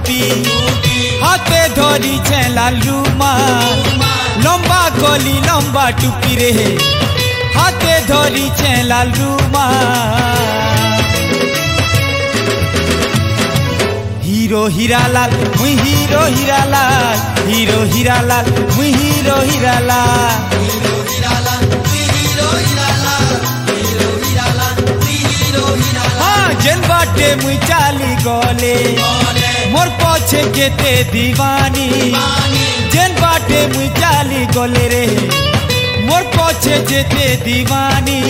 टुपी हाथे धरी लाल रुमाल लंबा कली लंबा टुपी रे हाथे धरी लाल रुमाल हीरो हीरालाल मुई हीरो हीरालाल हीरो हीरालाल मुई हीरो हीरालाल हाँ जेन बाटे मुई चाली गले मोर पछे केते दीवानी जेन बाटे मुई चाली गले रे मोर पछे जेते दीवानी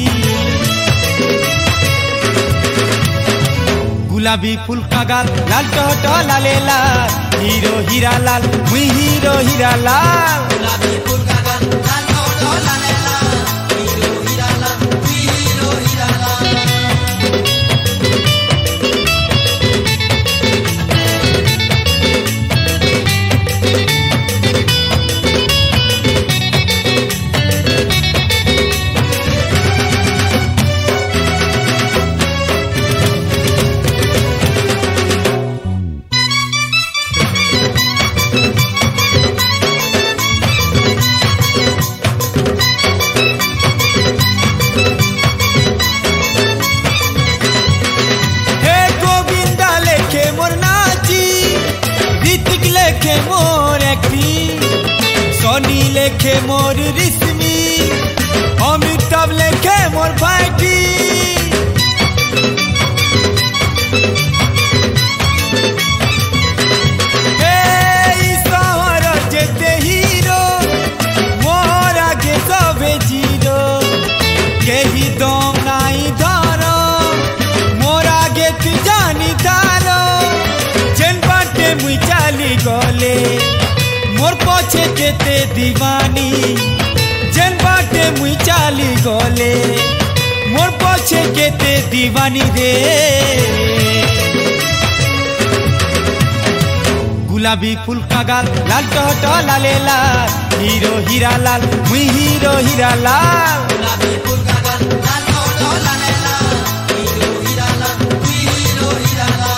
गुलाबी फूल का गाल लाल टहट लाले लाल हीरो हीरालाल मुई हीरो हीरालाल गुलाबी फूल का गाल लाल टहट लाले लाल हीरो हीरालाल मुई हीरो हीरालाल मोर एक्टिंग सोनी लेखे मोर रिश्मी अमिताभ लेखे मोर फाइटिंग शहर जेते हीरो मोर आगे सबे जीरो केही दम नाई धरो मोर आगे तू जानी धारो जेन बाटे मुई चाली गले मोर पछे केते दीवानी जेन बाटे मुई चाली गले मोर पछे केते दीवानी रे गुलाबी फूल का गाल लाल टहट लाले लाल हीरो हीरालाल मुई हीरो हीरालाल गुलाबी फूल का गाल लाल टहट लाले लाल हीरो हीरालाल मुई हीरो हीरालाल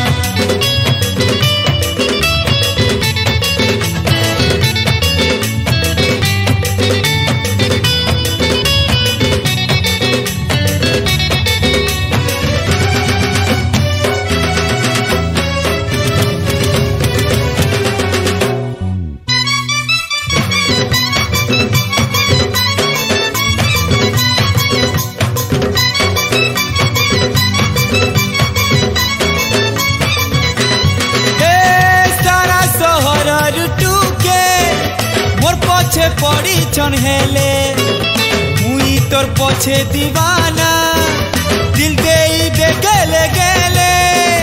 पछे पड़ी छन हेले मुई तोर पछे दीवाना दिल देई दे गेले गेले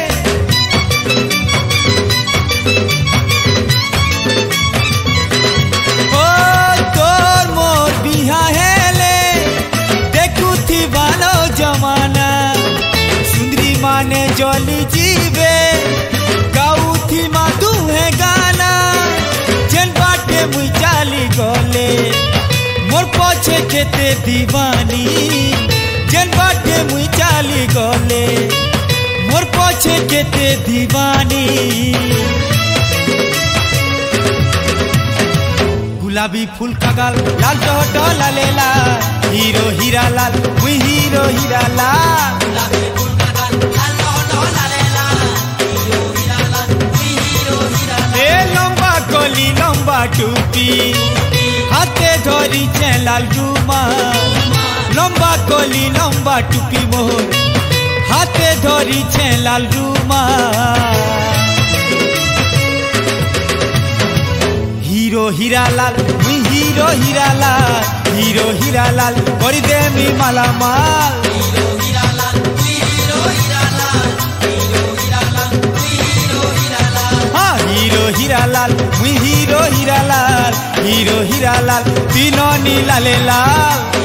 ओ तोर मोर बिहा हेले देखू थी बानो जमाना सुंदरी माने जली जीवे गाऊ थी माधु है गाना जेन बाटे मुई चाली गले मोर पछे केते दीवानी जेन बाटे मुई चाली गले मोर पछे केते दीवानी गुलाबी फूल का गाल लाल टहट लाले लाल हीरो हीरालाल मुई हीरो हीरालाल गुलाबी फूल का गाल लाल टहट लाले लाल हीरो हीरालाल मुई हीरो हीरालाल ए लंबा कली लंबा टुपी हाथे धरी लाल रुमाल लंबा कली लंबा टुपी मोर हाथे धरी लाल रुमाल हीरो हीरालाल मुई हीरो हीरालाल हीरो हीरालाल करी दे मी मालामाल हीरो हीरालाल मुई हीरो हीरालाल हीरो हीरालाल मुई हीरो हीरालाल हाँ हीरो हीरालाल मुई हीरो हीरालाल हीरो हीरालाल तीनों नीलाले लाल।